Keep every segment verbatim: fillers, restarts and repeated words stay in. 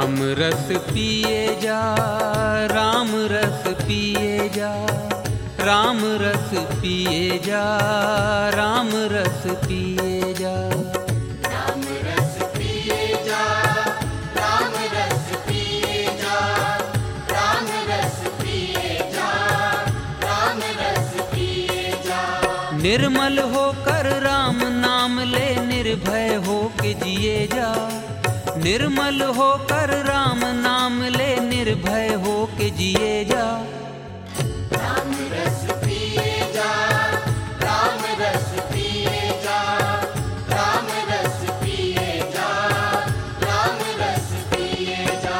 राम रस पिए जा, राम रस पिए जा, राम रस पिए जा, राम रस पिए जा। राम रस पिए जा, राम रस पिए जा, राम रस पिए जा, राम रस पिए जा। निर्मल होकर राम नाम ले, निर्भय होके जिए जा। निर्मल होकर राम नाम ले, निर्भय होके जिए जा। राम रस पिए जा, राम रस पिए जा, राम रस पिए जा, राम रस पिए जा।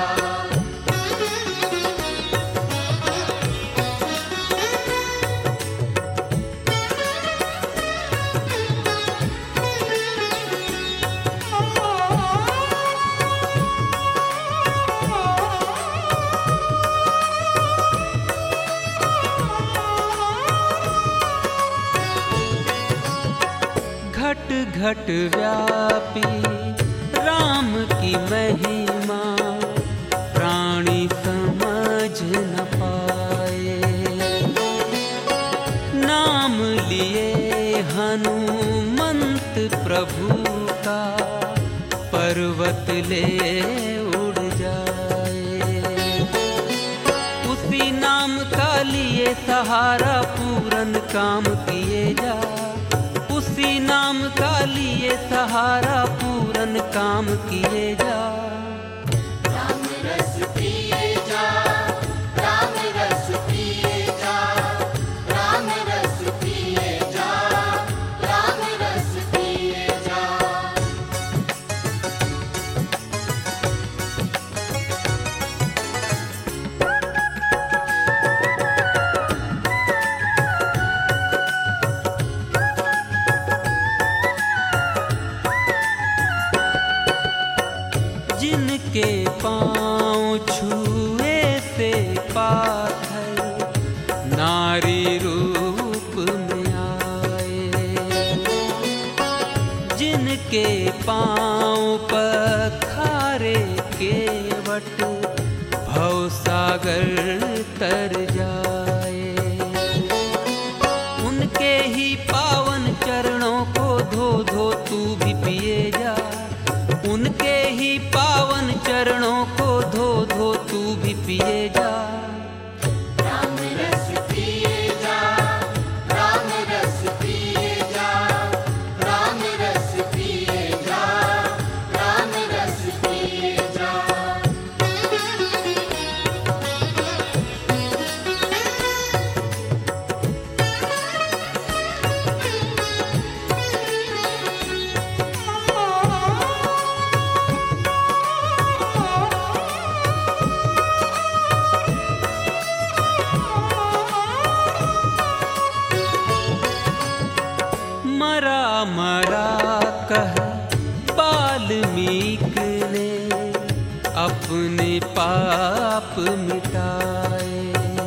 घट घट व्यापी राम की महिमा, प्राणी समझ न पाए। नाम लिए हनुमंत प्रभु का, पर्वत ले उड़ जाए। उसी नाम का लिए सहारा, पूरन काम किए जा। उसी नाम का लिए सहारा, पूरन काम किए जा। राम रस पिए जा, राम रस पिए जा, राम रस पिए जा, राम रस पिए जा। जिनके पाँव छुए से पाथर, नारी रूप में आए। जिनके पाँव पखारे केवट, भवसागर तर जाए। उनके ही पावन चरणों को धो धो तू भी पिए जा। उनके ही पावन चरणों को धो धो तू भी पिए जा। राम रस पिए जा, राम रस पिए जा, राम रस पिए जा, राम रस पिए जा। मरा मरा कह वाल्मीकि ने, अपने पाप मिटाए।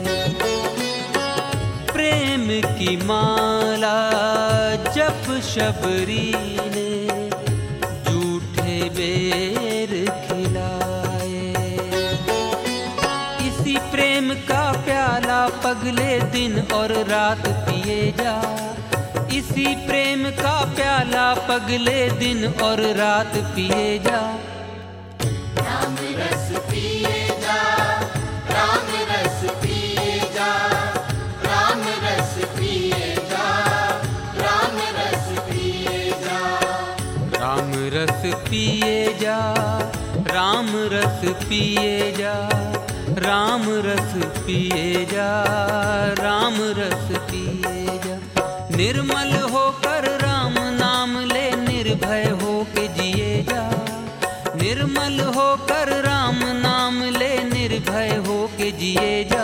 प्रेम की माला जप शबरी ने, झूठे बेर खिलाए। इसी प्रेम का प्याला पगले दिन और रात पिए जा। इसी प्रेम का प्याला पगले दिन और रात पिए जा। राम रस पिए जा, राम रस पिए जा, राम रस पिए जा, राम रस पिए जा। राम रस पिए जा, राम रस पिए जा, राम रस पिए जा, राम रस पिए जा। निर्मल होकर राम नाम ले, निर्भय होके जिए जा। निर्मल होकर राम नाम ले, निर्भय होके जिए जा।